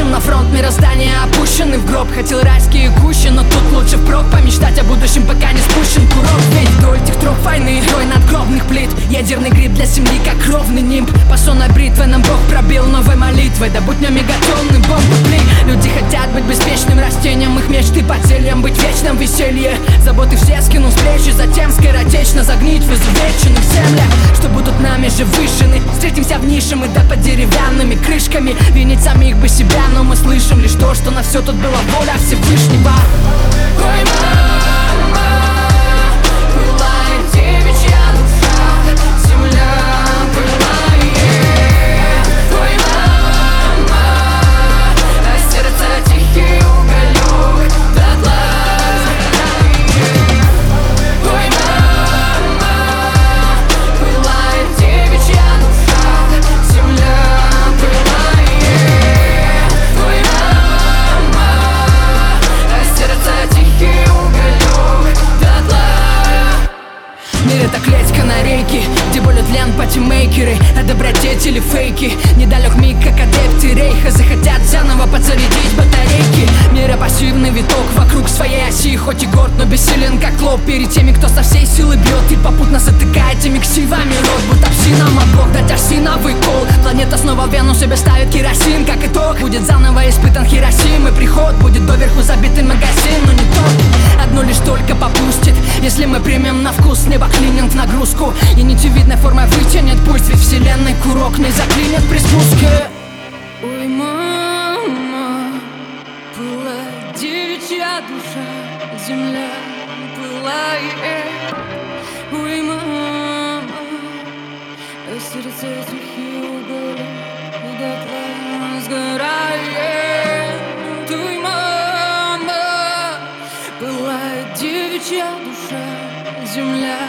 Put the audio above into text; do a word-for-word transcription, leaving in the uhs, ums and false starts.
спешим на фронт, мироздание опущены в гроб. Хотел райские кущи, но тут лучше впрок помечтать о будущем, пока не спущен курок. Ведь вдоль этих троп войны, рой надгробных плит, ядерный гриб для земли, как ровный нимб. По сонной бритве нам Бог пробил новой молитвой, да будь днем мегатонны бомбы пли. Люди хотят быть беспечным растением, их мечты по целям быть вечным веселье. Заботы все скину с плеч, и затем скоротечно загнить в изувеченных землях, что будут нами же выжжены. Встретимся в нише мы, да под деревянными крышками. Винить самих бы себя, но мы слышим лишь то, что на все тут была воля Всевышнего. Ой, мама, была девичья душа, земля была ей. Ой, мама, а сердце тихий уголек дотла. Ой, мама, была девичья душа, земля была ей. Ой, мама, а сердце тихий уголек дотла. В мире так лезть канарейки, где болят лен патимейкеры, а добродетели фейки. Недалек миг, как адепты рейха захотят заново подзарядить батарейки. Мира пассивный виток вокруг своей оси, хоть и горд, но бессилен как лоб перед теми, кто со всей силы бьет и попутно затыкает теми ксивами рот, будто псинам, а Бог дать арсеновый кол. Планета снова в вену себе ставит керосин, как итог будет заново испытан Хиросимы. Приход будет доверху забитый магазин, но не тот, одно лишь только попустит, если мы примем на вкус небо клининг в нагрузку. И нитевидной формой вытянет пульс, ведь вселенной курок не заклинит при спуске. Ой, мама, была девичья душа, земля была ей. Ой, мама, а сердце тихий уголек дотла сгорает. Ой, мама, была девичья душа, земля